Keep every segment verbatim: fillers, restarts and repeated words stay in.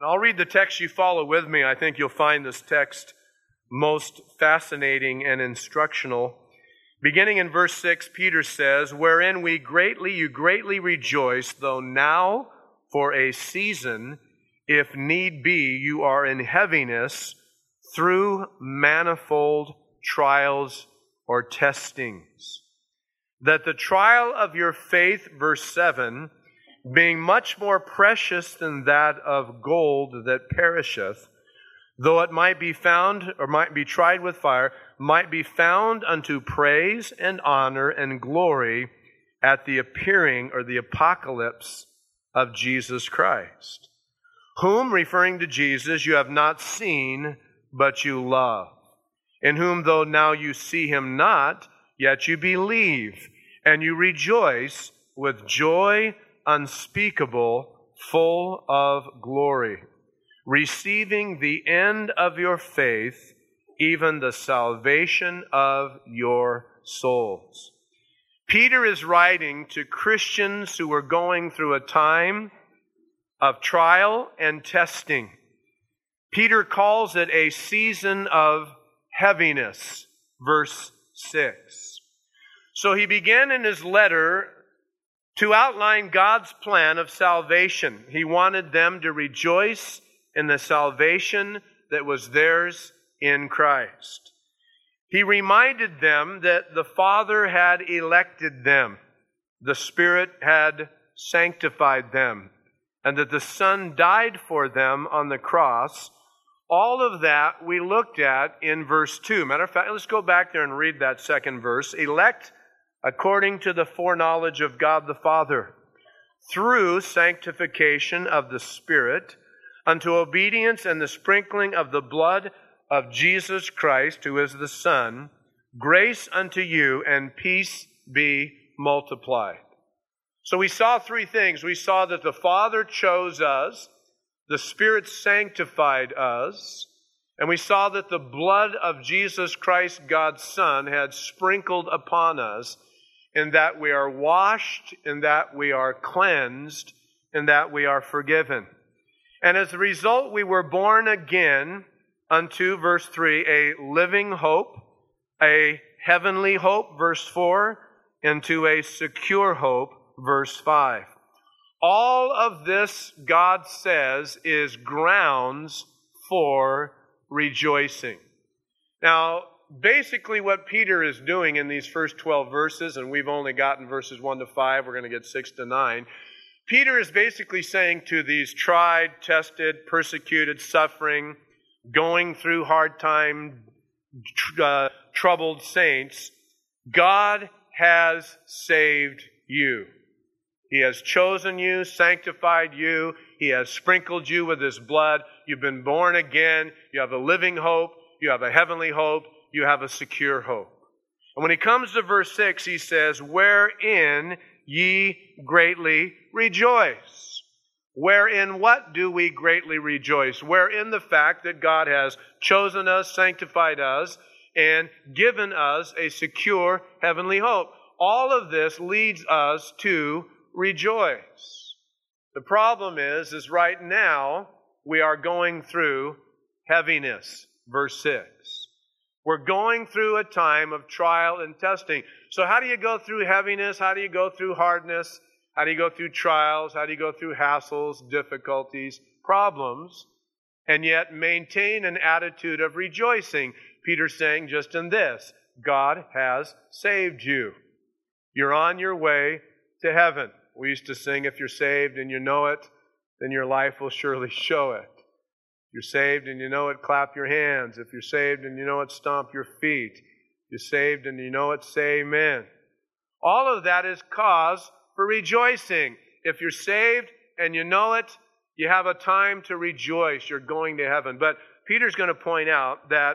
I'll read the text, you follow with me. I think you'll find this text most fascinating and instructional. Beginning in verse six, Peter says, "Wherein we greatly, you greatly rejoice, though now for a season, if need be, you are in heaviness through manifold trials or testings. That the trial of your faith," verse seven, "being much more precious than that of gold that perisheth, though it might be found, or might be tried with fire, might be found unto praise and honor and glory at the appearing," or the apocalypse, "of Jesus Christ, whom," referring to Jesus, "you have not seen, but you love. In whom, though now you see him not, yet you believe, and you rejoice with joy unspeakable, full of glory, receiving the end of your faith, even the salvation of your souls." Peter is writing to Christians who were going through a time of trial and testing. Peter calls it a season of heaviness, verse six. So he began in his letter to outline God's plan of salvation. He wanted them to rejoice in the salvation that was theirs in Christ. He reminded them that the Father had elected them, the Spirit had sanctified them, and that the Son died for them on the cross. All of that we looked at in verse two. Matter of fact, let's go back there and read that second verse. "Elect according to the foreknowledge of God the Father, through sanctification of the Spirit, unto obedience and the sprinkling of the blood of Jesus Christ, who is the Son, grace unto you and peace be multiplied." So we saw three things. We saw that the Father chose us, the Spirit sanctified us, and we saw that the blood of Jesus Christ, God's Son, had sprinkled upon us, in that we are washed, in that we are cleansed, in that we are forgiven. And as a result, we were born again unto, verse three, a living hope, a heavenly hope, verse four, into a secure hope, verse five. All of this, God says, is grounds for rejoicing. Now, basically what Peter is doing in these first twelve verses, and we've only gotten verses one to five, we're going to get six to nine. Peter is basically saying to these tried, tested, persecuted, suffering, going through hard time, tr- uh, troubled saints, God has saved you. He has chosen you, sanctified you. He has sprinkled you with His blood. You've been born again. You have a living hope. You have a heavenly hope. You have a secure hope. And when he comes to verse six, he says, "Wherein ye greatly rejoice." Wherein what do we greatly rejoice? Wherein the fact that God has chosen us, sanctified us, and given us a secure heavenly hope. All of this leads us to rejoice. The problem is, is right now we are going through heaviness. Verse six. We're going through a time of trial and testing. So how do you go through heaviness? How do you go through hardness? How do you go through trials? How do you go through hassles, difficulties, problems, and yet maintain an attitude of rejoicing? Peter's saying just in this, God has saved you. You're on your way to heaven. We used to sing, if you're saved and you know it, then your life will surely show it. If you're saved and you know it, clap your hands. If you're saved and you know it, stomp your feet. If you're saved and you know it, say amen. All of that is cause for rejoicing. If you're saved and you know it, you have a time to rejoice. You're going to heaven. But Peter's going to point out that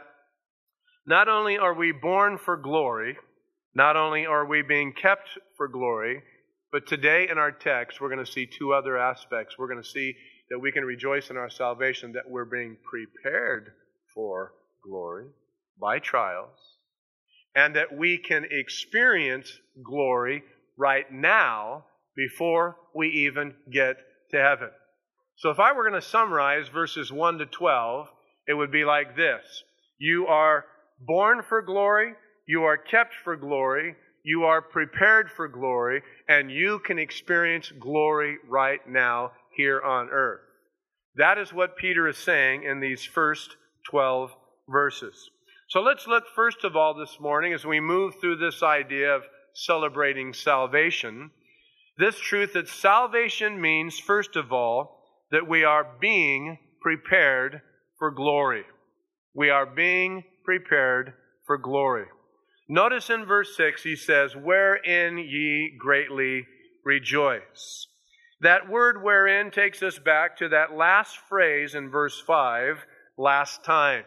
not only are we born for glory, not only are we being kept for glory, but today in our text, we're going to see two other aspects. We're going to see that we can rejoice in our salvation, that we're being prepared for glory by trials, and that we can experience glory right now before we even get to heaven. So if I were going to summarize verses one to twelve, it would be like this. You are born for glory, you are kept for glory, you are prepared for glory, and you can experience glory right now here on earth. That is what Peter is saying in these first twelve verses. So let's look first of all this morning as we move through this idea of celebrating salvation. This truth that salvation means, first of all, that we are being prepared for glory. We are being prepared for glory. Notice in verse six, he says, wherein ye greatly rejoice. That word wherein takes us back to that last phrase in verse five, last time.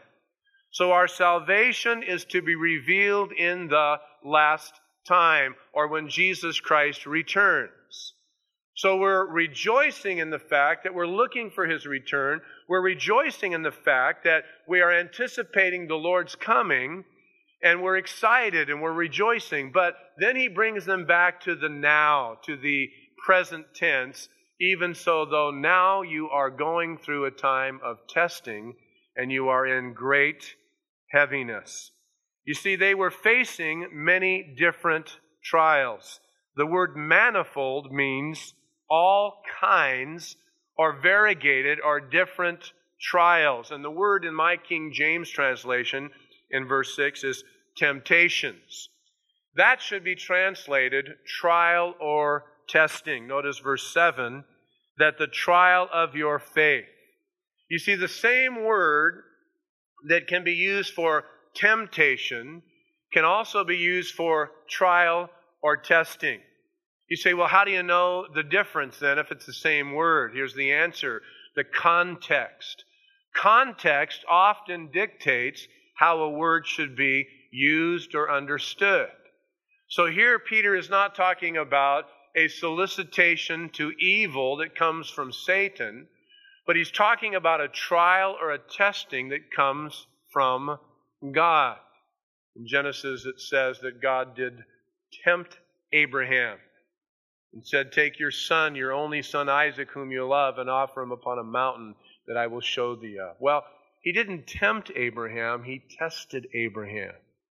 So our salvation is to be revealed in the last time, or when Jesus Christ returns. So we're rejoicing in the fact that we're looking for His return. We're rejoicing in the fact that we are anticipating the Lord's coming, and we're excited and we're rejoicing. But then He brings them back to the now, to the present tense. Even so, though now you are going through a time of testing and you are in great heaviness. You see, they were facing many different trials. The word manifold means all kinds or variegated or different trials. And the word in my King James translation in verse six is temptations. That should be translated trial or testing. Notice verse seven, that the trial of your faith. You see, the same word that can be used for temptation can also be used for trial or testing. You say, well, how do you know the difference then if it's the same word? Here's the answer. The context. Context often dictates how a word should be used or understood. So here Peter is not talking about a solicitation to evil that comes from Satan, but he's talking about a trial or a testing that comes from God. In Genesis it says that God did tempt Abraham and said, take your son, your only son Isaac, whom you love, and offer him upon a mountain that I will show thee of. Well, he didn't tempt Abraham, he tested Abraham.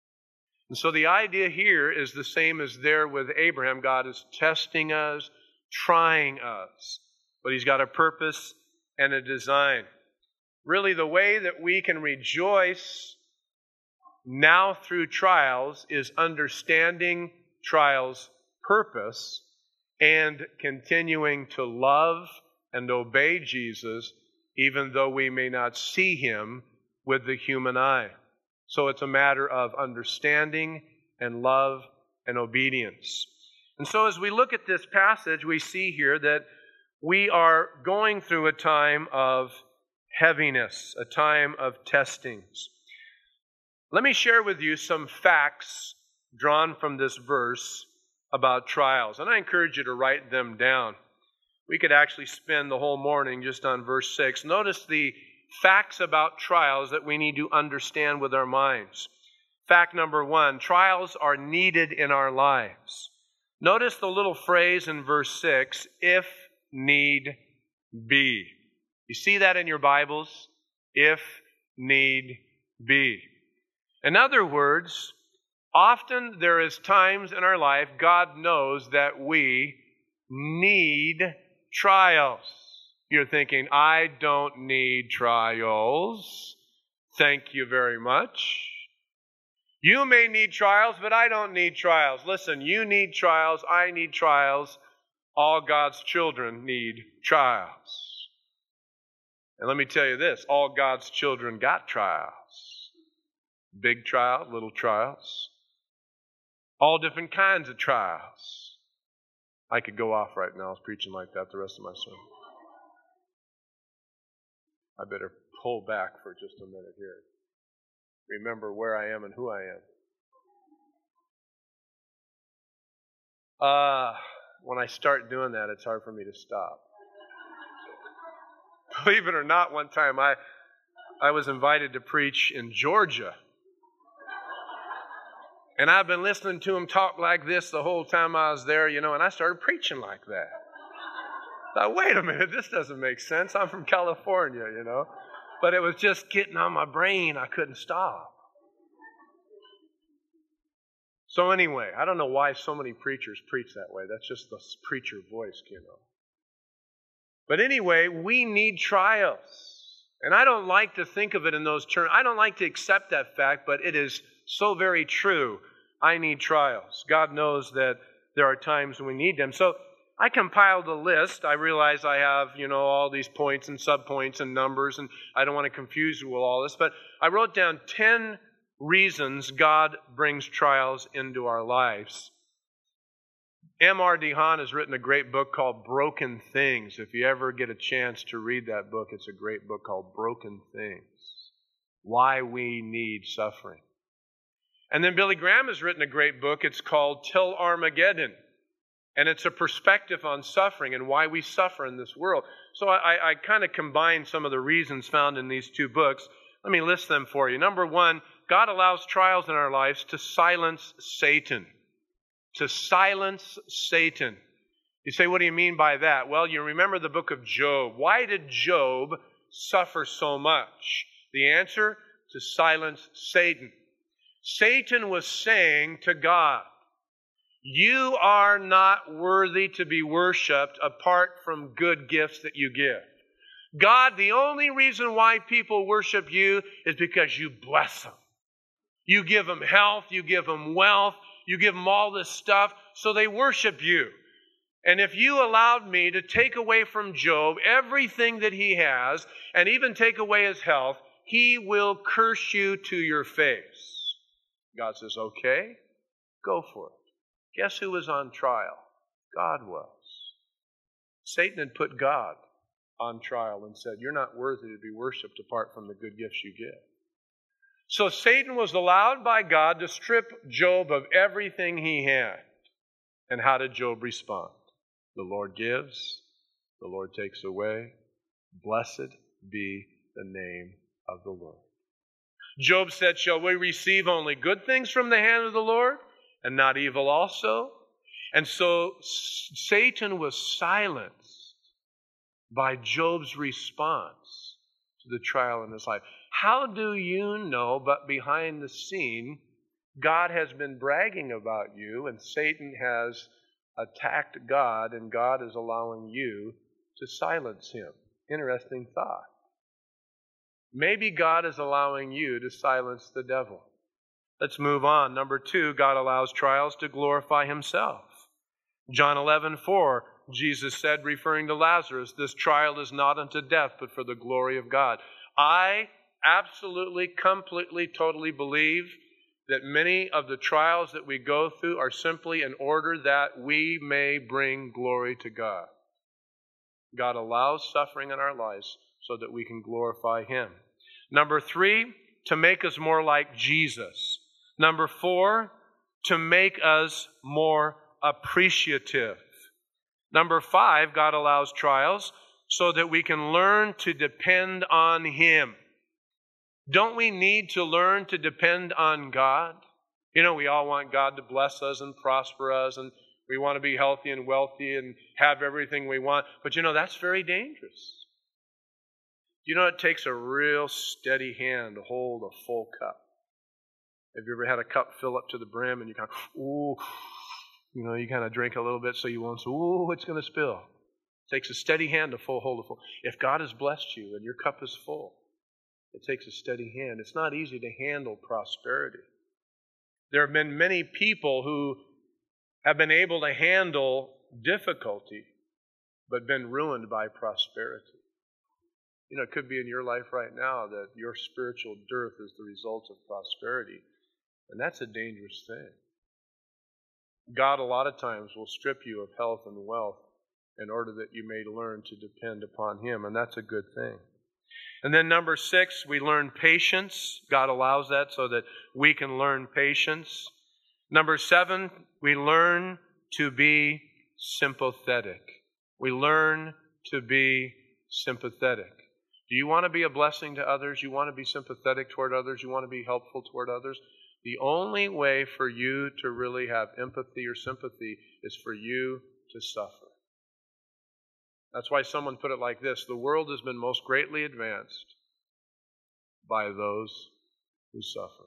And so the idea here is the same as there with Abraham. God is testing us, trying us, but He's got a purpose and a design. Really, the way that we can rejoice now through trials is understanding trials' purpose and continuing to love and obey Jesus, even though we may not see Him with the human eye. So it's a matter of understanding and love and obedience. And so as we look at this passage, we see here that we are going through a time of heaviness, a time of testings. Let me share with you some facts drawn from this verse about trials, and I encourage you to write them down. We could actually spend the whole morning just on verse six. Notice the facts about trials that we need to understand with our minds. Fact number one, trials are needed in our lives. Notice the little phrase in verse six, if need be. You see that in your Bibles? If need be. In other words, often there is times in our life God knows that we need trials. You're thinking, I don't need trials. Thank you very much. You may need trials, but I don't need trials. Listen, you need trials. I need trials. All God's children need trials. And let me tell you this, all God's children got trials. Big trials, little trials. All different kinds of trials. I could go off right now. I was preaching like that the rest of my sermon. I better pull back for just a minute here. Remember where I am and who I am. Uh, when I start doing that, it's hard for me to stop. Believe it or not, one time I, I was invited to preach in Georgia. And I've been listening to him talk like this the whole time I was there, you know, and I started preaching like that. thought, wait a minute, this doesn't make sense. I'm from California, you know. But it was just getting on my brain. I couldn't stop. So anyway, I don't know why so many preachers preach that way. That's just the preacher voice, you know. But anyway, we need trials. And I don't like to think of it in those terms. I don't like to accept that fact, but it is so very true. I need trials. God knows that there are times when we need them. So I compiled a list. I realize I have, you know, all these points and subpoints and numbers, and I don't want to confuse you with all this, but I wrote down ten reasons God brings trials into our lives. M R DeHaan has written a great book called Broken Things. If you ever get a chance to read that book, it's a great book called Broken Things. Why we need suffering. And then Billy Graham has written a great book. It's called Till Armageddon. And it's a perspective on suffering and why we suffer in this world. So I, I kind of combined some of the reasons found in these two books. Let me list them for you. Number one, God allows trials in our lives to silence Satan. To silence Satan. You say, what do you mean by that? Well, you remember the book of Job. Why did Job suffer so much? The answer, to silence Satan. Satan was saying to God, you are not worthy to be worshiped apart from good gifts that you give. God, the only reason why people worship you is because you bless them. You give them health, you give them wealth, you give them all this stuff, so they worship you. And if you allowed me to take away from Job everything that he has, and even take away his health, he will curse you to your face. God says, okay, go for it. Guess who was on trial? God was. Satan had put God on trial and said, you're not worthy to be worshipped apart from the good gifts you give. So Satan was allowed by God to strip Job of everything he had. And how did Job respond? The Lord gives, the Lord takes away. Blessed be the name of the Lord. Job said, shall we receive only good things from the hand of the Lord, and not evil also? And so Satan was silenced by Job's response to the trial in his life. How do you know, but behind the scene, God has been bragging about you, and Satan has attacked God, and God is allowing you to silence him? Interesting thought. Maybe God is allowing you to silence the devil. Let's move on. Number two, God allows trials to glorify himself. John eleven four, Jesus said, referring to Lazarus, this trial is not unto death, but for the glory of God. I absolutely, completely, totally believe that many of the trials that we go through are simply in order that we may bring glory to God. God allows suffering in our lives so that we can glorify him. Number three, to make us more like Jesus. Number four, to make us more appreciative. Number five, God allows trials so that we can learn to depend on him. Don't we need to learn to depend on God? You know, we all want God to bless us and prosper us, and we want to be healthy and wealthy and have everything we want. But you know, that's very dangerous. You know, it takes a real steady hand to hold a full cup. Have you ever had a cup fill up to the brim and you kind of, ooh, you know, you kind of drink a little bit so you won't say, ooh, it's going to spill. It takes a steady hand to full hold a full. If God has blessed you and your cup is full, it takes a steady hand. It's not easy to handle prosperity. There have been many people who have been able to handle difficulty, but been ruined by prosperity. You know, it could be in your life right now that your spiritual dearth is the result of prosperity. And that's a dangerous thing. God, a lot of times, will strip you of health and wealth in order that you may learn to depend upon him. And that's a good thing. And then number six, we learn patience. God allows that so that we can learn patience. Number seven, we learn to be sympathetic. We learn to be sympathetic. Do you want to be a blessing to others? You want to be sympathetic toward others? You want to be helpful toward others? The only way for you to really have empathy or sympathy is for you to suffer. That's why someone put it like this: the world has been most greatly advanced by those who suffer.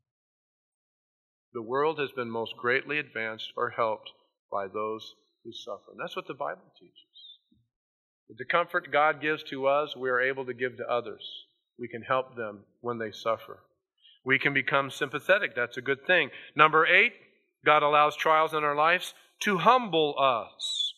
The world has been most greatly advanced or helped by those who suffer. And that's what the Bible teaches. With the comfort God gives to us, we are able to give to others. We can help them when they suffer. We can become sympathetic. That's a good thing. Number eight, God allows trials in our lives to humble us.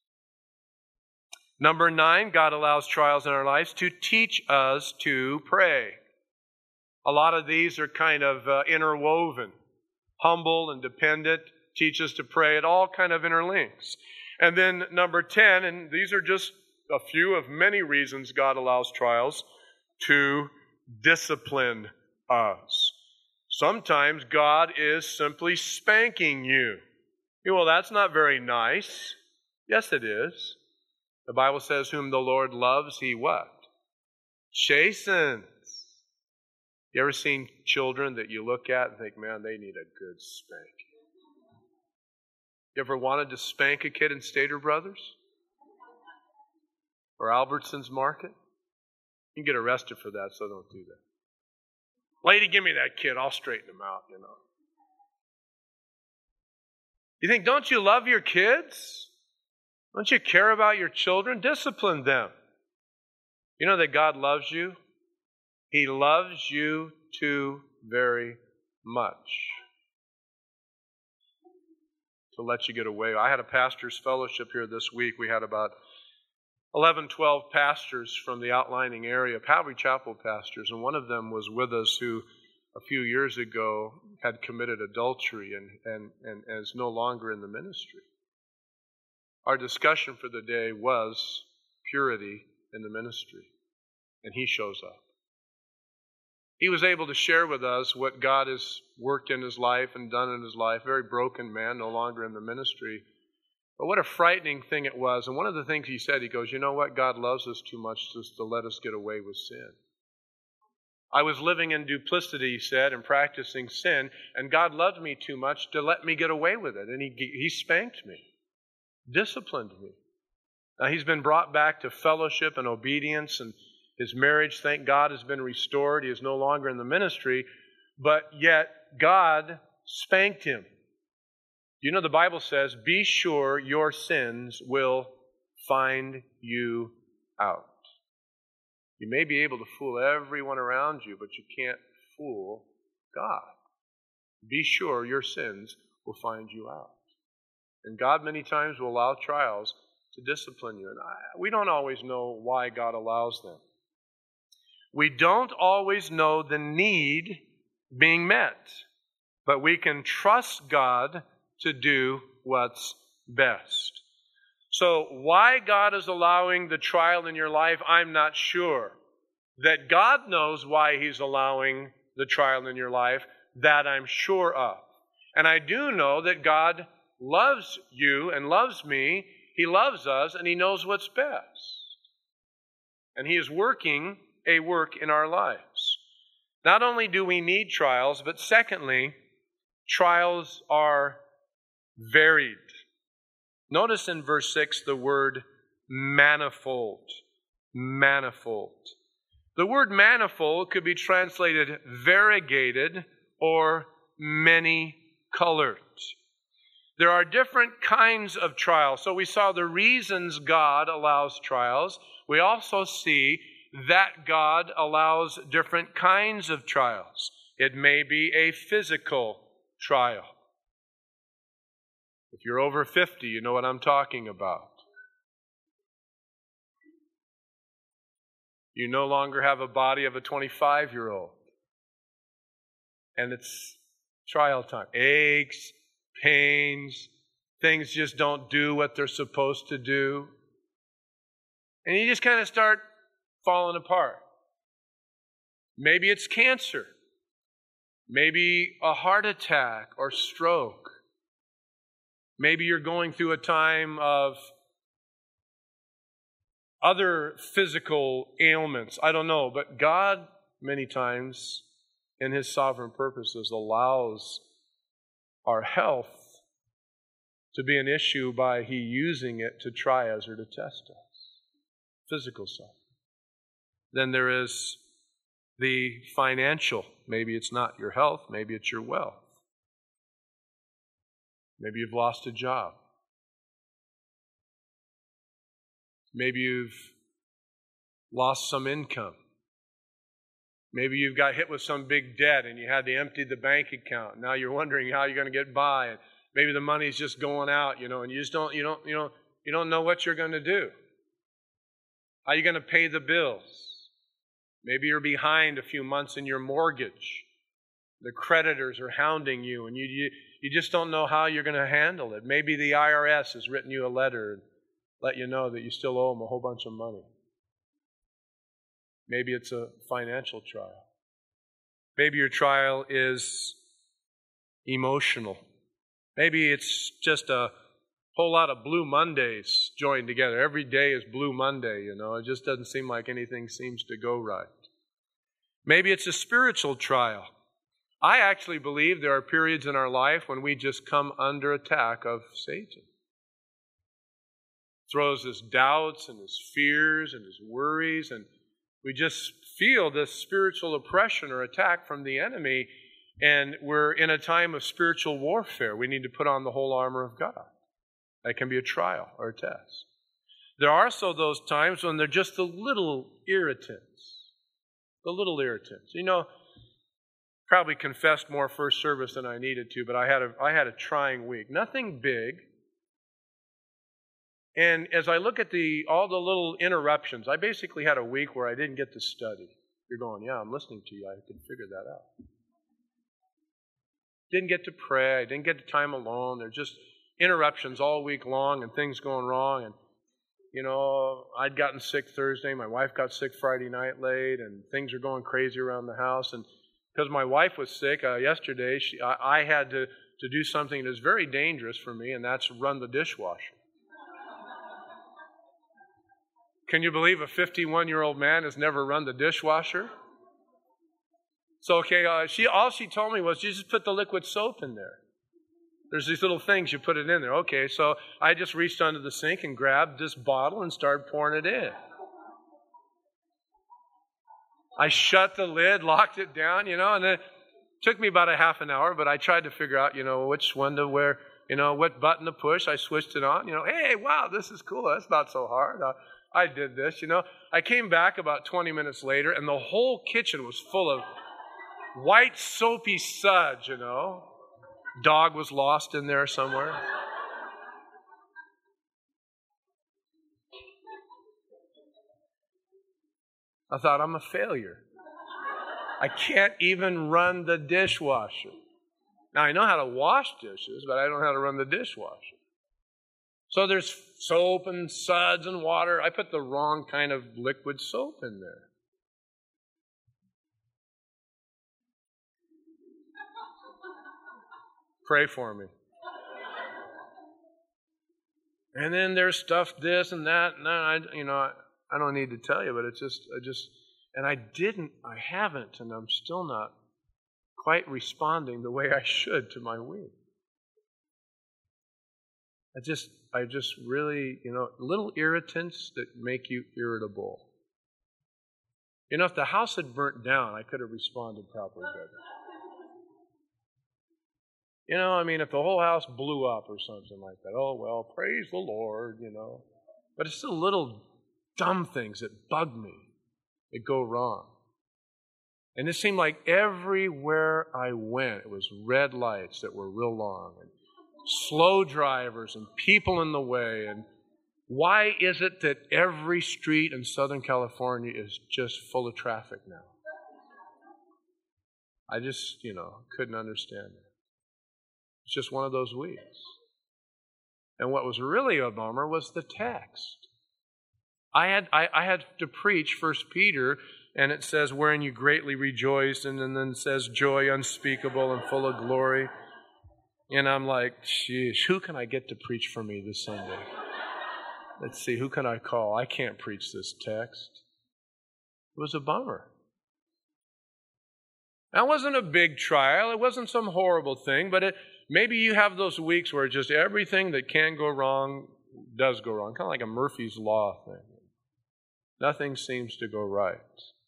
Number nine, God allows trials in our lives to teach us to pray. A lot of these are kind of uh, interwoven. Humble and dependent, teach us to pray. It all kind of interlinks. And then number ten, and these are just a few of many reasons God allows trials, to discipline us. Sometimes God is simply spanking you. Well, that's not very nice. Yes, it is. The Bible says, whom the Lord loves, He what? Chastens. You ever seen children that you look at and think, man, they need a good spank? You ever wanted to spank a kid in Stater Brothers? Or Albertsons Market? You can get arrested for that, so don't do that. Lady, give me that kid. I'll straighten him out, you know. You think, don't you love your kids? Don't you care about your children? Discipline them. You know that God loves you? He loves you too very much to let you get away. I had a pastor's fellowship here this week. We had about eleven, twelve pastors from the outlining area, Calvary Chapel pastors, and one of them was with us who a few years ago had committed adultery and, and, and is no longer in the ministry. Our discussion for the day was purity in the ministry, and he shows up. He was able to share with us what God has worked in his life and done in his life. Very broken man, no longer in the ministry. But what a frightening thing it was. And one of the things he said, he goes, you know what? God loves us too much just to let us get away with sin. I was living in duplicity, he said, and practicing sin, and God loved me too much to let me get away with it. And he, he spanked me, disciplined me. Now, he's been brought back to fellowship and obedience, and his marriage, thank God, has been restored. He is no longer in the ministry, but yet God spanked him. You know, the Bible says, be sure your sins will find you out. You may be able to fool everyone around you, but you can't fool God. Be sure your sins will find you out. And God many times will allow trials to discipline you. And I, we don't always know why God allows them. We don't always know the need being met, but we can trust God to do what's best. So why God is allowing the trial in your life, I'm not sure. That God knows why He's allowing the trial in your life, that I'm sure of. And I do know that God loves you and loves me. He loves us and He knows what's best. And He is working a work in our lives. Not only do we need trials, but secondly, trials are varied. Notice in verse six the word manifold. Manifold. The word manifold could be translated variegated or many colored. There are different kinds of trials. So we saw the reasons God allows trials. We also see that God allows different kinds of trials. It may be a physical trial. If you're over fifty, you know what I'm talking about. You no longer have a body of a twenty-five-year-old. And it's trial time. Aches, pains, things just don't do what they're supposed to do. And you just kind of start falling apart. Maybe it's cancer. Maybe a heart attack or stroke. Maybe you're going through a time of other physical ailments. I don't know. But God, many times, in His sovereign purposes, allows our health to be an issue by He using it to try us or to test us. physical suffering. Then there is the financial. Maybe it's not your health, maybe it's your wealth. Maybe you've lost a job. Maybe you've lost some income. Maybe you've got hit with some big debt and you had to empty the bank account. Now you're wondering how you're going to get by, and maybe the money's just going out, you know, and you just don't, you don't, you know, you don't know what you're going to do. How are you going to pay the bills? Maybe you're behind a few months in your mortgage. The creditors are hounding you, and you, you, you just don't know how you're going to handle it. Maybe the I R S has written you a letter and let you know that you still owe them a whole bunch of money. Maybe it's a financial trial. Maybe your trial is emotional. Maybe it's just a whole lot of Blue Mondays joined together. Every day is Blue Monday, you know. It just doesn't seem like anything seems to go right. Maybe it's a spiritual trial. I actually believe there are periods in our life when we just come under attack of Satan. Throws his doubts and his fears and his worries, and we just feel this spiritual oppression or attack from the enemy, and we're in a time of spiritual warfare. We need to put on the whole armor of God. That can be a trial or a test. There are also those times when they're just the little irritants. The little irritants. You know, probably confessed more first service than I needed to, but I had a, I had a trying week. Nothing big. And as I look at the all the little interruptions, I basically had a week where I didn't get to study. You're going, yeah, I'm listening to you. I can figure that out. Didn't get to pray. I didn't get to time alone. There's just interruptions all week long and things going wrong. And, you know, I'd gotten sick Thursday. My wife got sick Friday night late, and things are going crazy around the house. And because my wife was sick uh, yesterday, she, I, I had to, to do something that is very dangerous for me, and that's run the dishwasher. Can you believe a fifty-one-year-old man has never run the dishwasher? So, okay, uh, she all she told me was, you just put the liquid soap in there. There's these little things, you put it in there. Okay, so I just reached under the sink and grabbed this bottle and started pouring it in. I shut the lid, locked it down, you know, and it took me about a half an hour, but I tried to figure out, you know, which one to wear, you know, what button to push. I switched it on, you know, hey, wow, this is cool. That's not so hard. Uh, I did this, you know. I came back about twenty minutes later, and the whole kitchen was full of white soapy suds, you know. Dog was lost in there somewhere. I thought, I'm a failure. I can't even run the dishwasher. Now, I know how to wash dishes, but I don't know how to run the dishwasher. So there's soap and suds and water. I put the wrong kind of liquid soap in there. Pray for me. And then there's stuff this and that, and I, you know, I, I don't need to tell you, but it's just, I just, and I didn't, I haven't, and I'm still not quite responding the way I should to my week. I just, I just really, you know, little irritants that make you irritable. You know, if the house had burnt down, I could have responded probably better. You know, I mean, if the whole house blew up or something like that, oh, well, praise the Lord, you know. But it's the little dumb things that bug me, that go wrong. And it seemed like everywhere I went, it was red lights that were real long, and slow drivers and people in the way. And why is it that every street in Southern California is just full of traffic now? I just, you know, couldn't understand it. It's just one of those weeks. And what was really a bummer was the text. I had I, I had to preach First Peter, and it says, wherein you greatly rejoiced, and then, then it says, joy unspeakable and full of glory. And I'm like, geez, who can I get to preach for me this Sunday? Let's see, who can I call? I can't preach this text. It was a bummer. That wasn't a big trial. It wasn't some horrible thing, but it, maybe you have those weeks where just everything that can go wrong does go wrong. Kind of like a Murphy's Law thing. Nothing seems to go right.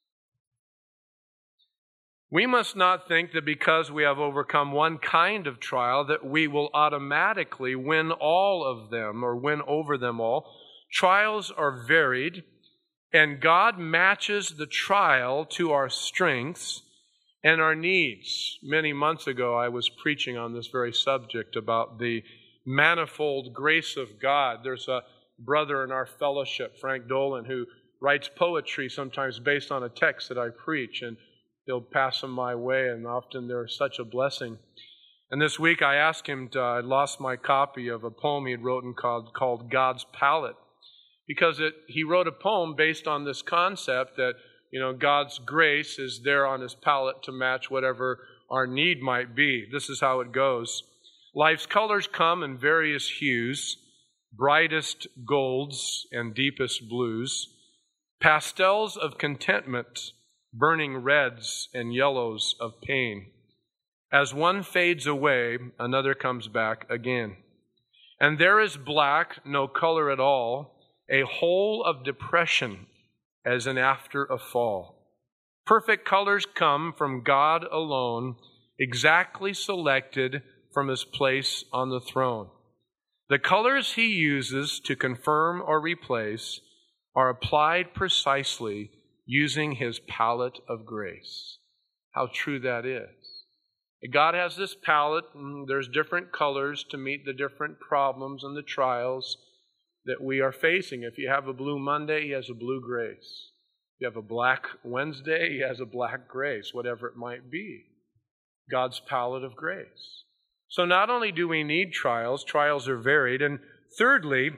We must not think that because we have overcome one kind of trial that we will automatically win all of them or win over them all. Trials are varied, and God matches the trial to our strengths and our needs. Many months ago, I was preaching on this very subject about the manifold grace of God. There's a brother in our fellowship, Frank Dolan, who writes poetry sometimes based on a text that I preach, and he'll pass them my way, and often they're such a blessing. And this week I asked him to, I lost my copy of a poem he had written called, called God's Palette, because it, he wrote a poem based on this concept that, you know, God's grace is there on His palette to match whatever our need might be. This is how it goes. Life's colors come in various hues, brightest golds and deepest blues, pastels of contentment, burning reds and yellows of pain. As one fades away, another comes back again. And there is black, no color at all, a hole of depression as an after a fall. Perfect colors come from God alone, exactly selected from His place on the throne. The colors He uses to confirm or replace are applied precisely using His palette of grace. How true that is. God has this palette, and there's different colors to meet the different problems and the trials that we are facing. If you have a blue Monday, He has a blue grace. If you have a black Wednesday, He has a black grace, whatever it might be. God's palette of grace. So not only do we need trials, trials are varied, and thirdly,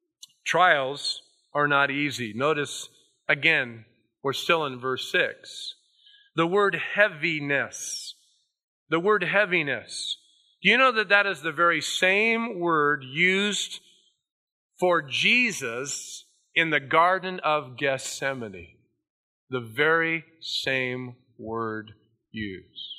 trials are not easy. Notice, again, we're still in verse six. The word heaviness. The word heaviness. Do you know that that is the very same word used for Jesus in the Garden of Gethsemane? The very same word used.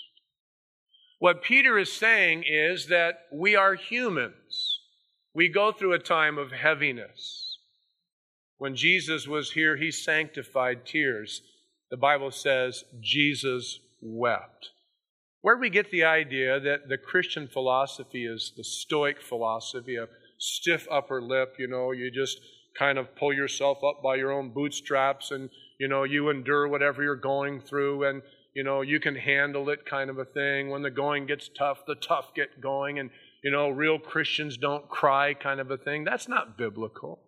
What Peter is saying is that we are humans. We go through a time of heaviness. When Jesus was here, He sanctified tears. The Bible says Jesus wept. Where do we get the idea that the Christian philosophy is the Stoic philosophy, a stiff upper lip, you know, you just kind of pull yourself up by your own bootstraps and, you know, you endure whatever you're going through and, you know, you can handle it kind of a thing. When the going gets tough, the tough get going and, you know, real Christians don't cry kind of a thing. That's not biblical.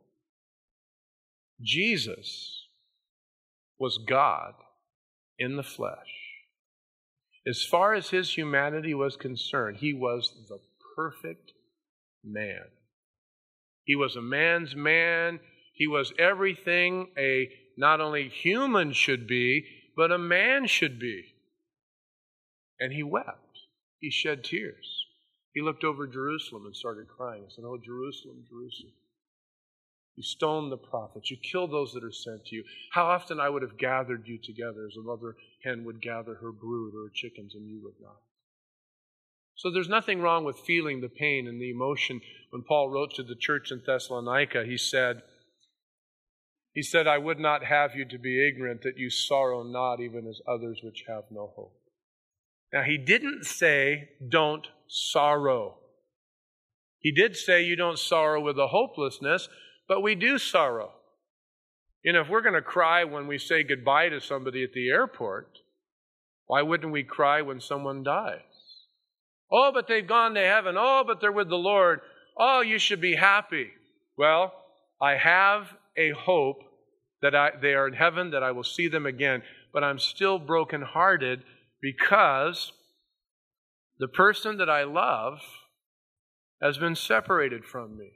Jesus was God in the flesh. As far as His humanity was concerned, He was the perfect man. He was a man's man. He was everything a not only human should be, but a man should be. And He wept. He shed tears. He looked over Jerusalem and started crying. He said, "Oh, Jerusalem, Jerusalem. You stone the prophets. You kill those that are sent to you. How often I would have gathered you together as a mother hen would gather her brood or her chickens, and you would not." So there's nothing wrong with feeling the pain and the emotion. When Paul wrote to the church in Thessalonica, he said, he said, "I would not have you to be ignorant that you sorrow not even as others which have no hope." Now, he didn't say, don't sorrow. He did say you don't sorrow with a hopelessness, but we do sorrow. You know, if we're going to cry when we say goodbye to somebody at the airport, why wouldn't we cry when someone dies? Oh, but they've gone to heaven. Oh, but they're with the Lord. Oh, you should be happy. Well, I have a hope that I, they are in heaven, that I will see them again, but I'm still brokenhearted because the person that I love has been separated from me.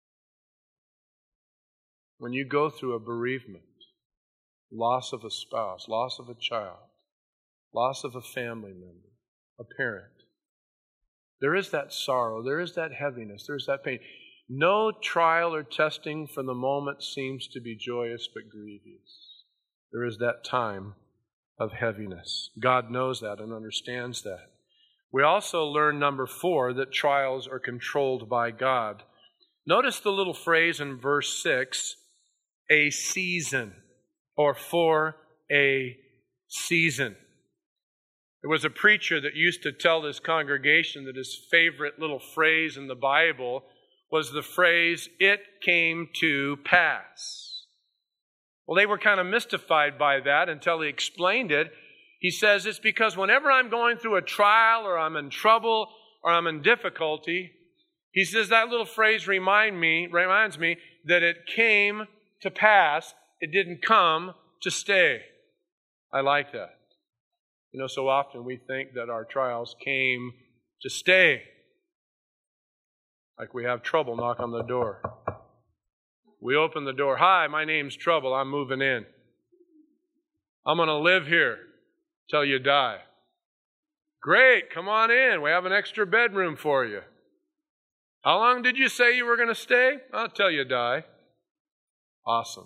When you go through a bereavement, loss of a spouse, loss of a child, loss of a family member, a parent, there is that sorrow, there is that heaviness, there is that pain. No trial or testing for the moment seems to be joyous but grievous. There is that time of heaviness. God knows that and understands that. We also learn, number four, that trials are controlled by God. Notice the little phrase in verse six, a season. or for a season. There was a preacher that used to tell his congregation that his favorite little phrase in the Bible was the phrase, "It came to pass." Well, they were kind of mystified by that until he explained it. He says, it's because whenever I'm going through a trial or I'm in trouble or I'm in difficulty, he says that little phrase remind me, reminds me that it came to pass. It didn't come to stay. I like that. You know, so often we think that our trials came to stay. Like we have trouble, knock on the door. We open the door. Hi, my name's Trouble. I'm moving in. I'm going to live here till you die. Great, come on in. We have an extra bedroom for you. How long did you say you were going to stay? I'll tell you die. Awesome.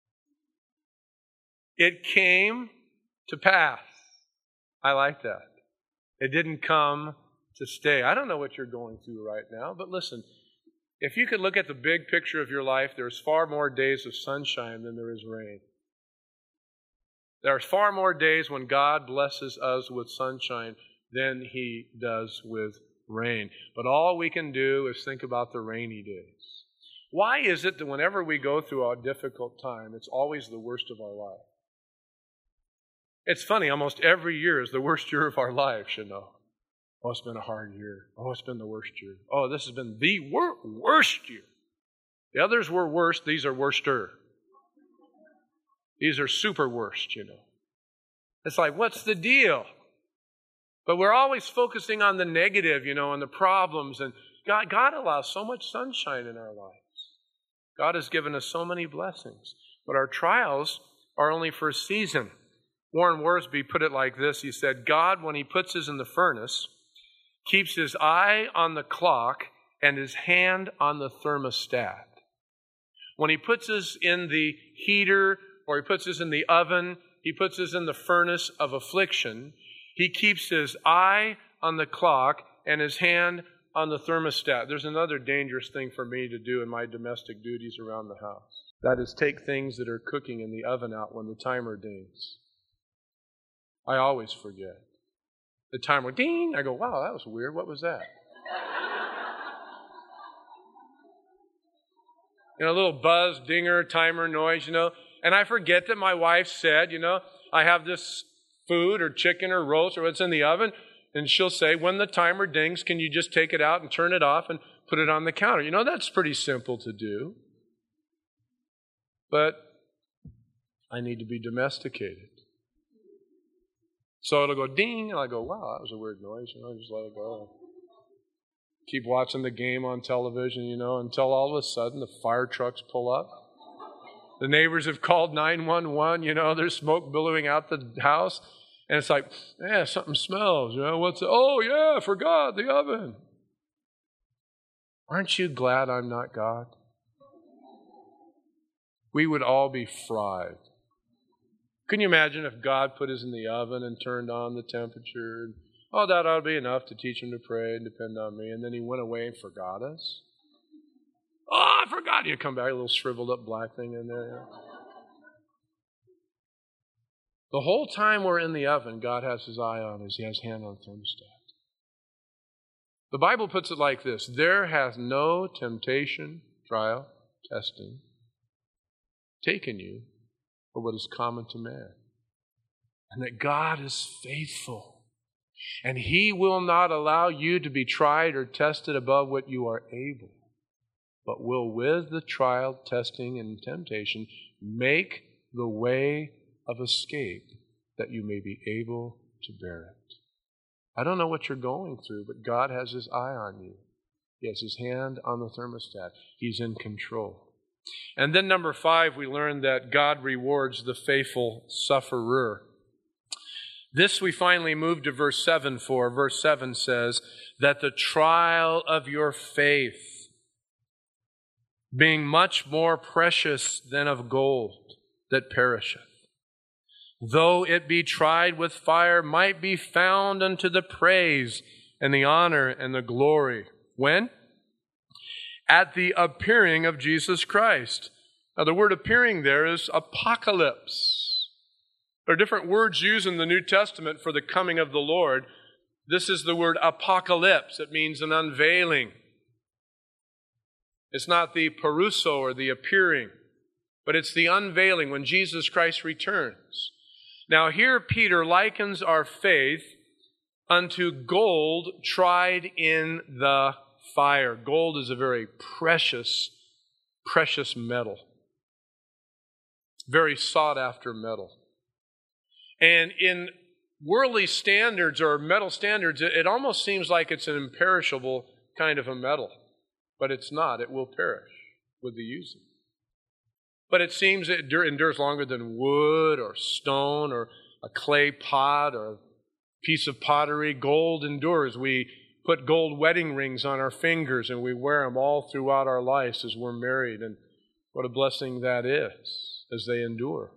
It came to pass. I like that. It didn't come to stay. I don't know what you're going through right now, but listen, if you could look at the big picture of your life, there's far more days of sunshine than there is rain. There are far more days when God blesses us with sunshine than He does with rain. But all we can do is think about the rainy days. Why is it that whenever we go through a difficult time, it's always the worst of our life? It's funny, almost every year is the worst year of our lives, you know. Oh, it's been a hard year. Oh, it's been the worst year. Oh, this has been the wor- worst year. The others were worse. These are worster. These are super worst, you know. It's like, what's the deal? But we're always focusing on the negative, you know, and the problems. And God, God allows so much sunshine in our lives. God has given us so many blessings. But our trials are only for a season. Warren Worsby put it like this. He said, God, when He puts us in the furnace, keeps His eye on the clock and His hand on the thermostat. When He puts us in the heater or He puts us in the oven, He puts us in the furnace of affliction, He keeps His eye on the clock and His hand on the thermostat. There's another dangerous thing for me to do in my domestic duties around the house. That is take things that are cooking in the oven out when the timer dings. I always forget. The timer, ding, I go, wow, that was weird. What was that? You know, a little buzz, dinger, timer noise, you know. And I forget that my wife said, you know, I have this food or chicken or roast or what's in the oven. And she'll say, when the timer dings, can you just take it out and turn it off and put it on the counter? You know, that's pretty simple to do. But I need to be domesticated. So it'll go ding, and I go, wow, that was a weird noise. You know, just let it go. Keep watching the game on television, you know, until all of a sudden the fire trucks pull up. The neighbors have called nine one one, you know, there's smoke billowing out the house. And it's like, yeah, something smells, you know, what's it? Oh, yeah, I forgot the oven. Aren't you glad I'm not God? We would all be fried. Can you imagine if God put us in the oven and turned on the temperature? And, oh, that ought to be enough to teach Him to pray and depend on me. And then He went away and forgot us. Oh, I forgot. You come back, a little shriveled up black thing in there. The whole time we're in the oven, God has His eye on us. He has His hand on the thermostat. The Bible puts it like this. There hath no temptation, trial, testing, taken you for what is common to man. And that God is faithful. And He will not allow you to be tried or tested above what you are able, but will with the trial, testing, and temptation make the way of escape that you may be able to bear it. I don't know what you're going through, but God has His eye on you. He has His hand on the thermostat. He's in control. And then number five, we learn that God rewards the faithful sufferer. This we finally move to verse seven for. Verse seven says, that the trial of your faith, being much more precious than of gold that perisheth, though it be tried with fire, might be found unto the praise and the honor and the glory. When? At the appearing of Jesus Christ. Now the word appearing there is apocalypse. There are different words used in the New Testament for the coming of the Lord. This is the word apocalypse. It means an unveiling. It's not the parouso or the appearing, but it's the unveiling when Jesus Christ returns. Now here Peter likens our faith unto gold tried in the fire. Gold is a very precious, precious metal. Very sought after metal. And in worldly standards or metal standards, it almost seems like it's an imperishable kind of a metal. But it's not. It will perish with the using. But it seems it endures longer than wood or stone or a clay pot or a piece of pottery. Gold endures. We put gold wedding rings on our fingers and we wear them all throughout our lives as we're married. And what a blessing that is as they endure.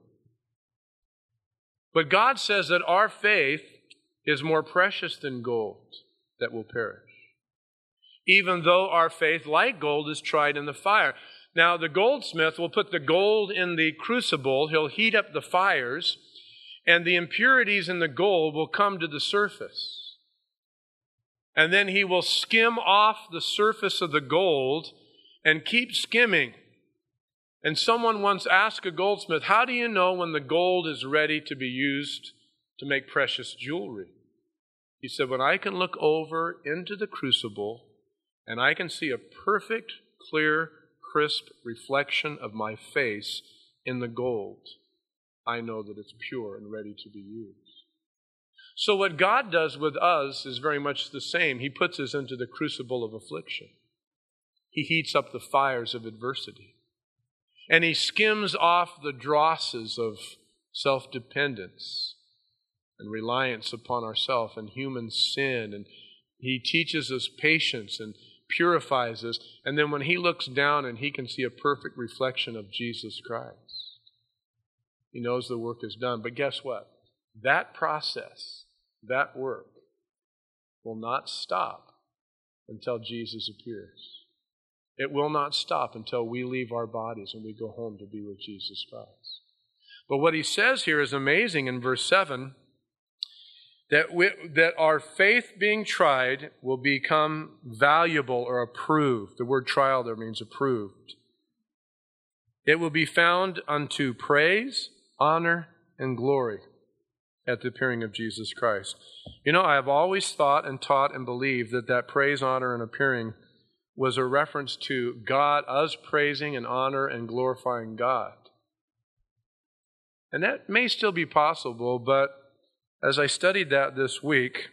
But God says that our faith is more precious than gold that will perish. Even though our faith, like gold, is tried in the fire. Now, the goldsmith will put the gold in the crucible. He'll heat up the fires, and the impurities in the gold will come to the surface. And then he will skim off the surface of the gold and keep skimming. And someone once asked a goldsmith, how do you know when the gold is ready to be used to make precious jewelry? He said, when I can look over into the crucible and I can see a perfect, clear, crisp reflection of my face in the gold, I know that it's pure and ready to be used. So what God does with us is very much the same. He puts us into the crucible of affliction. He heats up the fires of adversity. And He skims off the drosses of self-dependence and reliance upon ourselves and human sin. And He teaches us patience and purifies us. And then when He looks down and He can see a perfect reflection of Jesus Christ, He knows the work is done. But guess what? That process, that work, will not stop until Jesus appears. It will not stop until we leave our bodies and we go home to be with Jesus Christ. But what he says here is amazing in verse seven, that we, that our faith being tried will become valuable or approved. The word trial there means approved. It will be found unto praise, honor, and glory at the appearing of Jesus Christ. You know, I have always thought and taught and believed that that praise, honor, and appearing was a reference to God, us praising and honor and glorifying God. And that may still be possible, but as I studied that this week,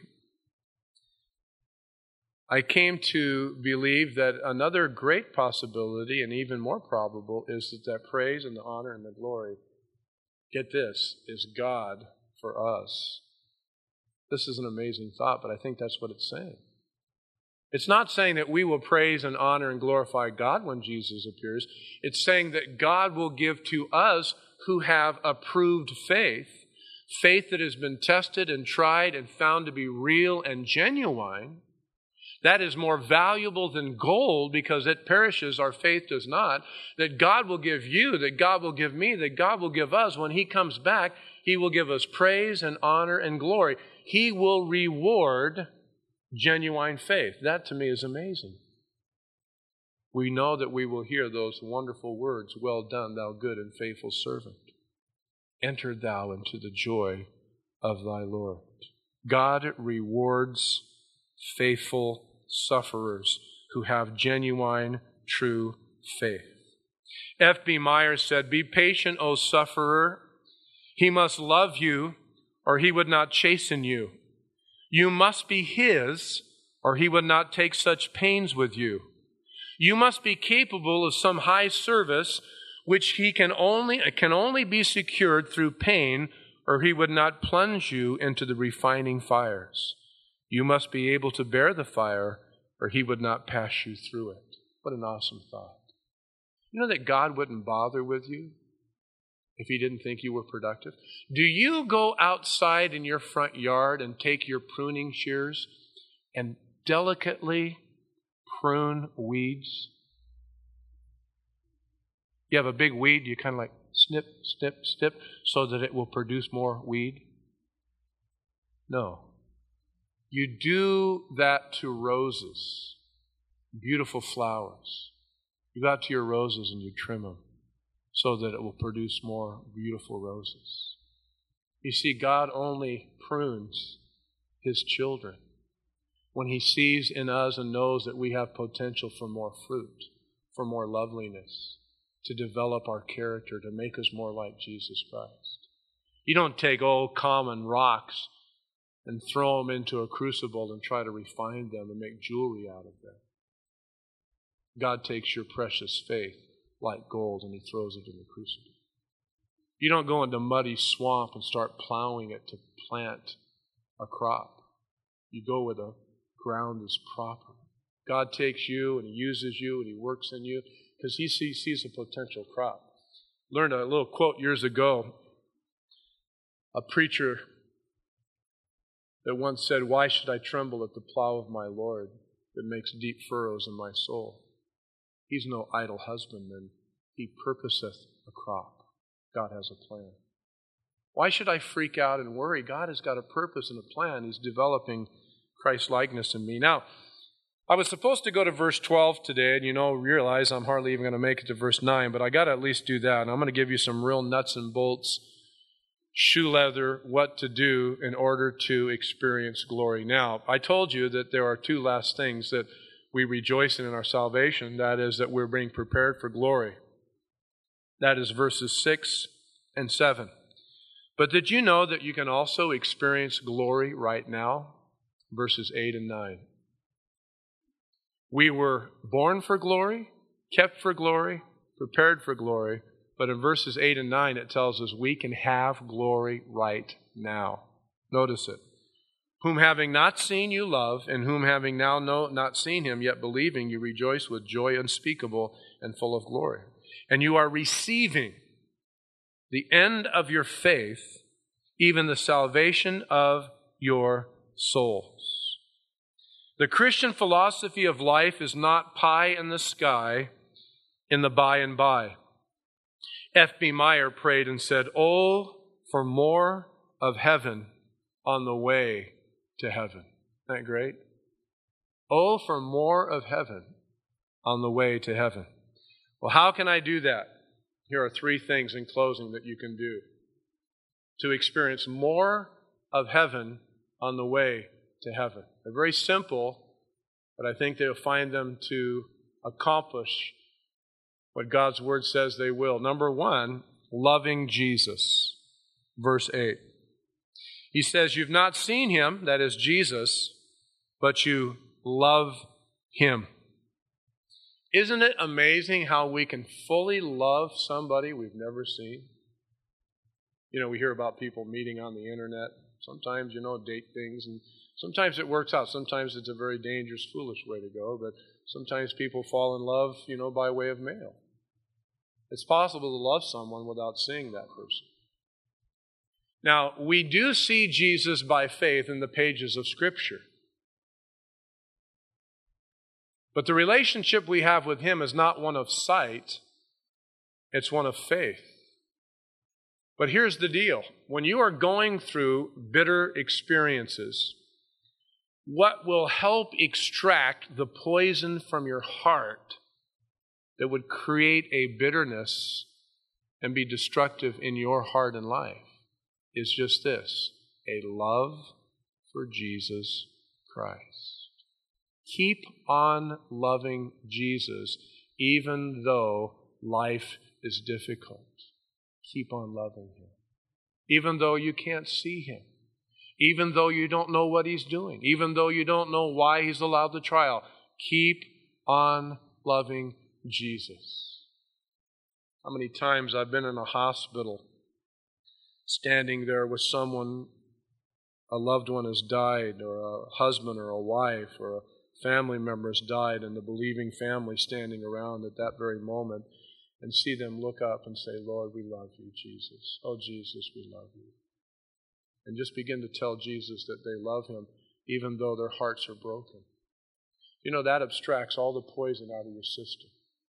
I came to believe that another great possibility, and even more probable, is that that praise and the honor and the glory, get this, is God for us. This is an amazing thought, but I think that's what it's saying. It's not saying that we will praise and honor and glorify God when Jesus appears. It's saying that God will give to us who have approved faith, faith that has been tested and tried and found to be real and genuine. That is more valuable than gold because it perishes, our faith does not. That God will give you, that God will give me, that God will give us. When He comes back, He will give us praise and honor and glory. He will reward genuine faith. That to me is amazing. We know that we will hear those wonderful words, well done, thou good and faithful servant. Enter thou into the joy of thy Lord. God rewards faithful sufferers who have genuine, true faith. F B Myers said, be patient, O sufferer. He must love you, or he would not chasten you. You must be His, or He would not take such pains with you. You must be capable of some high service which He can only, can only be secured through pain, or He would not plunge you into the refining fires. You must be able to bear the fire, or He would not pass you through it. What an awesome thought. You know that God wouldn't bother with you if He didn't think you were productive? Do you go outside in your front yard and take your pruning shears and delicately prune weeds? You have a big weed, you kind of like snip, snip, snip, so that it will produce more weed? No. You do that to roses, beautiful flowers. You go out to your roses and you trim them so that it will produce more beautiful roses. You see, God only prunes His children when He sees in us and knows that we have potential for more fruit, for more loveliness, to develop our character, to make us more like Jesus Christ. You don't take old common rocks and throw them into a crucible and try to refine them and make jewelry out of them. God takes your precious faith like gold and He throws it in the crucible. You don't go into a muddy swamp and start plowing it to plant a crop. You go where the ground is proper. God takes you and He uses you and He works in you because He sees, sees a potential crop. Learned a little quote years ago. A preacher that once said, "Why should I tremble at the plow of my Lord that makes deep furrows in my soul? He's no idle husbandman. He purposeth a crop." God has a plan. Why should I freak out and worry? God has got a purpose and a plan. He's developing Christ-likeness in me. Now, I was supposed to go to verse twelve today, and you know, realize I'm hardly even going to make it to verse nine, but I got to at least do that. And I'm going to give you some real nuts and bolts, shoe leather, what to do in order to experience glory. Now, I told you that there are two last things that we rejoice in in our salvation. That is that we're being prepared for glory. That is verses six and seven. But did you know that you can also experience glory right now? Verses eight and nine. We were born for glory, kept for glory, prepared for glory. But in verses eight and nine it tells us we can have glory right now. Notice it. Whom having not seen you love, and whom having now no, not seen Him, yet believing, you rejoice with joy unspeakable and full of glory. And you are receiving the end of your faith, even the salvation of your souls. The Christian philosophy of life is not pie in the sky in the by and by. F B Meyer prayed and said, "Oh, for more of heaven on the way to heaven." Isn't that great? Oh, for more of heaven on the way to heaven. Well, how can I do that? Here are three things in closing that you can do to experience more of heaven on the way to heaven. They're very simple, but I think they'll find them to accomplish what God's Word says they will. Number one, loving Jesus. Verse eight. He says, "You've not seen Him," that is Jesus, "but you love Him." Isn't it amazing how we can fully love somebody we've never seen? You know, we hear about people meeting on the internet. Sometimes, you know, date things, and sometimes it works out. Sometimes it's a very dangerous, foolish way to go, but sometimes people fall in love, you know, by way of mail. It's possible to love someone without seeing that person. Now, we do see Jesus by faith in the pages of Scripture. But the relationship we have with Him is not one of sight, it's one of faith. But here's the deal. When you are going through bitter experiences, what will help extract the poison from your heart that would create a bitterness and be destructive in your heart and life is just this: a love for Jesus Christ. Keep on loving Jesus even though life is difficult. Keep on loving Him. Even though you can't see Him. Even though you don't know what He's doing. Even though you don't know why He's allowed the trial. Keep on loving Jesus. How many times I've been in a hospital standing there with someone, a loved one has died, or a husband or a wife or a family member has died, and the believing family standing around at that very moment, and see them look up and say, "Lord, we love you, Jesus. Oh, Jesus, we love you." And just begin to tell Jesus that they love Him even though their hearts are broken. You know, that abstracts all the poison out of your system.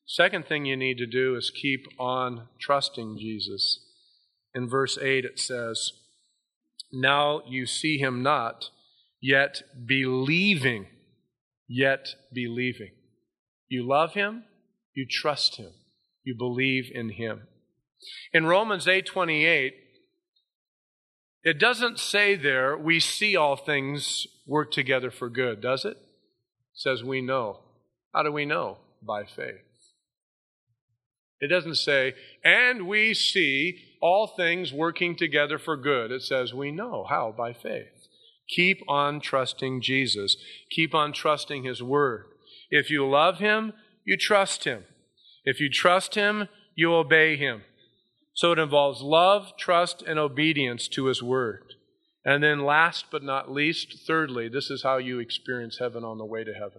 Second thing you need to do is keep on trusting Jesus. In verse eight it says, now you see him not, yet believing, yet believing. You love him, you trust him, you believe in him. In Romans eight twenty-eight, it doesn't say there, we see all things work together for good, does it? It says we know. How do we know? By faith. It doesn't say, and we see all things working together for good. It says we know. How? By faith. Keep on trusting Jesus. Keep on trusting his word. If you love him, you trust him. If you trust him, you obey him. So it involves love, trust, and obedience to his word. And then last but not least, thirdly, this is how you experience heaven on the way to heaven.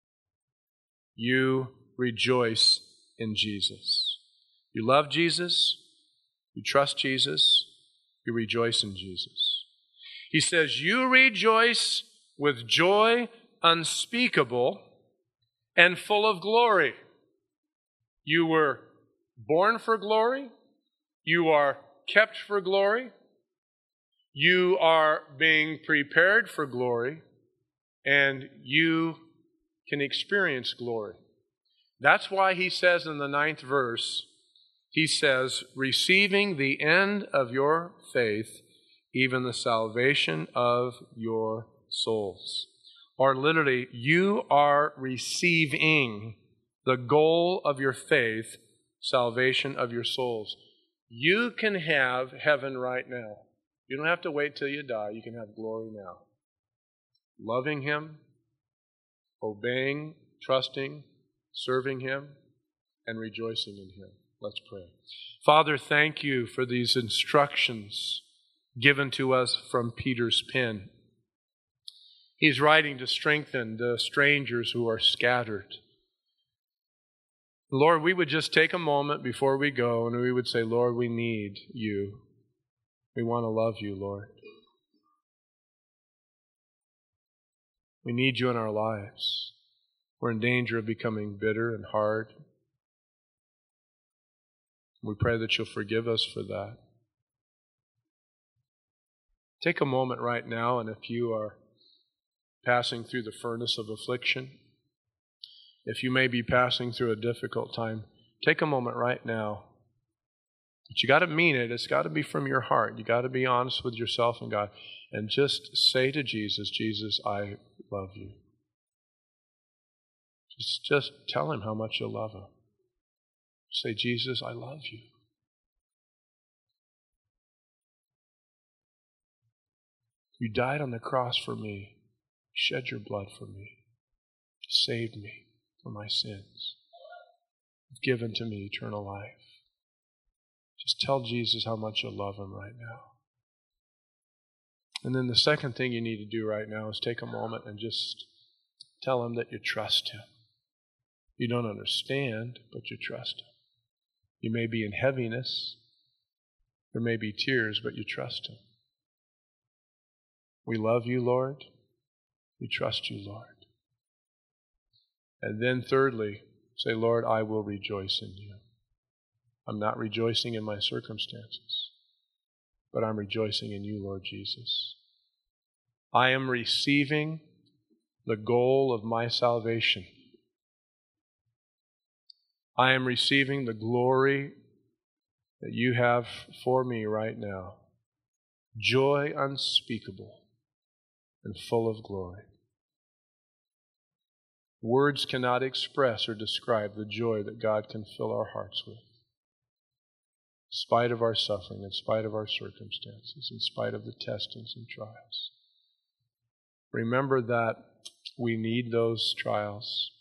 You rejoice in Jesus. You love Jesus, you trust Jesus, you rejoice in Jesus. He says, you rejoice with joy unspeakable and full of glory. You were born for glory. You are kept for glory. You are being prepared for glory. And you can experience glory. That's why he says in the ninth verse, he says, receiving the end of your faith, even the salvation of your souls. Or literally, you are receiving the goal of your faith, salvation of your souls. You can have heaven right now. You don't have to wait till you die. You can have glory now. Loving him, obeying, trusting, serving him, and rejoicing in him. Let's pray. Father, thank you for these instructions given to us from Peter's pen. He's writing to strengthen the strangers who are scattered. Lord, we would just take a moment before we go and we would say, Lord, we need you. We want to love you, Lord. We need you in our lives. We're in danger of becoming bitter and hard. We pray that you'll forgive us for that. Take a moment right now, and if you are passing through the furnace of affliction, if you may be passing through a difficult time, take a moment right now. But you got to mean it. It's got to be from your heart. You got to be honest with yourself and God. And just say to Jesus, Jesus, I love you. Just, just tell him how much you love him. Say, Jesus, I love you. You died on the cross for me. You shed your blood for me. You saved me from my sins. You've given to me eternal life. Just tell Jesus how much you love him right now. And then the second thing you need to do right now is take a moment and just tell him that you trust him. You don't understand, but you trust him. You may be in heaviness. There may be tears, but you trust him. We love you, Lord. We trust you, Lord. And then thirdly, say, Lord, I will rejoice in you. I'm not rejoicing in my circumstances, but I'm rejoicing in you, Lord Jesus. I am receiving the goal of my salvation. I am receiving the glory that you have for me right now. Joy unspeakable and full of glory. Words cannot express or describe the joy that God can fill our hearts with. In spite of our suffering, in spite of our circumstances, in spite of the testings and trials. Remember that we need those trials.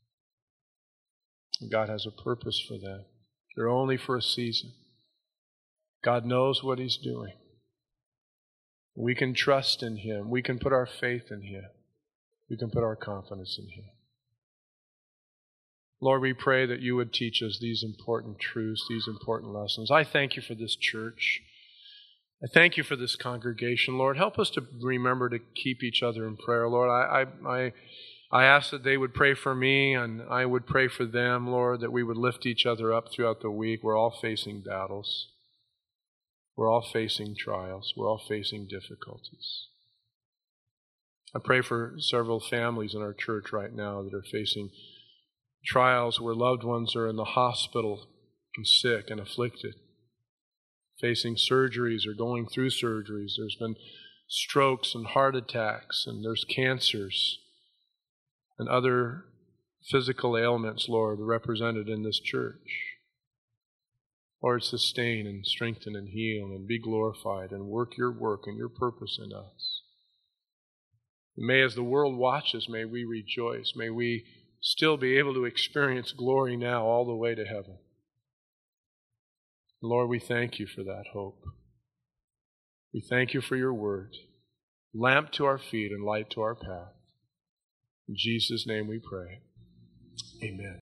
God has a purpose for them. They're only for a season. God knows what he's doing. We can trust in him. We can put our faith in him. We can put our confidence in him. Lord, we pray that you would teach us these important truths, these important lessons. I thank you for this church. I thank you for this congregation. Lord, help us to remember to keep each other in prayer. Lord, I, I, I, I ask that they would pray for me and I would pray for them, Lord, that we would lift each other up throughout the week. We're all facing battles. We're all facing trials. We're all facing difficulties. I pray for several families in our church right now that are facing trials where loved ones are in the hospital and sick and afflicted, facing surgeries or going through surgeries. There's been strokes and heart attacks, and there's cancers and other physical ailments, Lord, represented in this church. Lord, sustain and strengthen and heal and be glorified and work your work and your purpose in us. May, as the world watches, may we rejoice. May we still be able to experience glory now all the way to heaven. Lord, we thank you for that hope. We thank you for your word, lamp to our feet and light to our path. In Jesus' name we pray. Amen.